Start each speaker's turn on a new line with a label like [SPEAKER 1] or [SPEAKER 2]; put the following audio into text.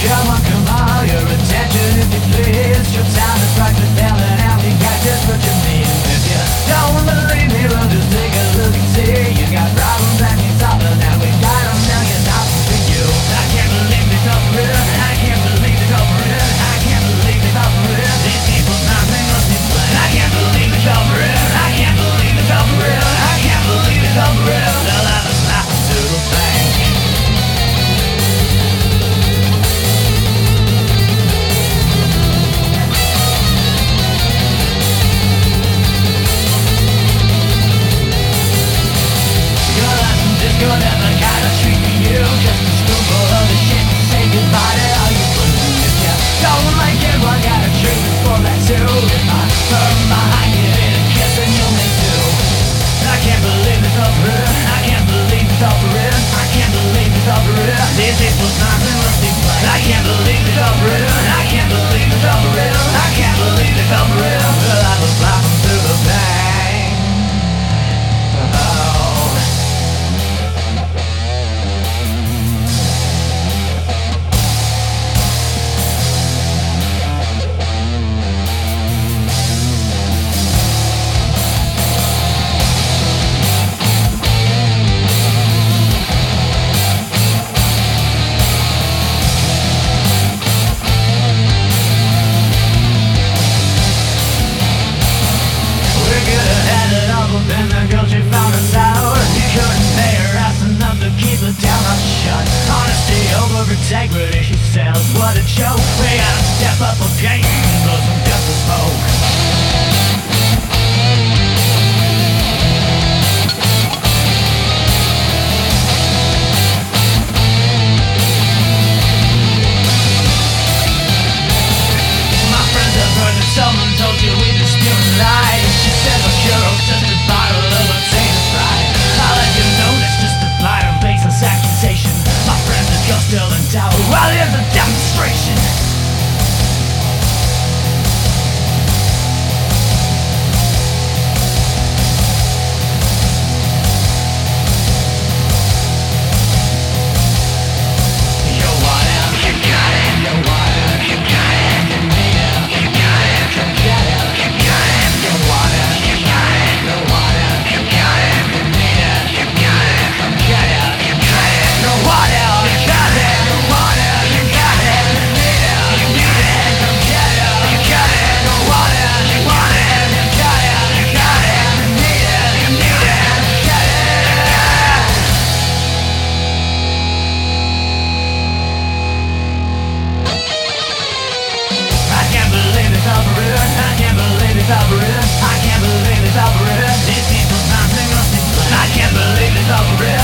[SPEAKER 1] Come on, your attention if you please. Your time is right to tell it out. You got just what you need. If you don't believe me, well, just take a look and see. You got problems and you solve them. Now we got them, now you're not for you. I can't believe they fell for it. I can't believe they fell for it. I can't believe they fell for it. These people's nothing must be played. I can't believe they fell for it. I can't believe they fell for it. I can't believe they fell for it. They'll have us laughing to the bank. Good and the kind of treat you just a spoonful of the shit to say goodbye to all your blues. If you don't like it, well, got a treatment for that too. If I turn behind you in a kiss, then you'll make do. I can't believe it's all for it. I can't believe it's all for it. I can't believe it's all for it. These people's nothing must be played. I can't believe it's all for it. I can't believe it's all for it. I can't believe it's all for it. Well, I was laughing through the pain. Then the girl she found us out. You couldn't pay her ass enough to keep her down on shut. Honesty over integrity, she sells. What a joke. We gotta step up our game and blow some dust of smoke. My friends have heard that someone told you we just spewing lies. She said the cure's just a bottle of potato pride. I'll let you know that's just a blind and baseless accusation. My friends are just still in doubt. Well, here's a demonstration. I can't believe it's all for it. These people's nothing must be played. I can't believe it's all for it.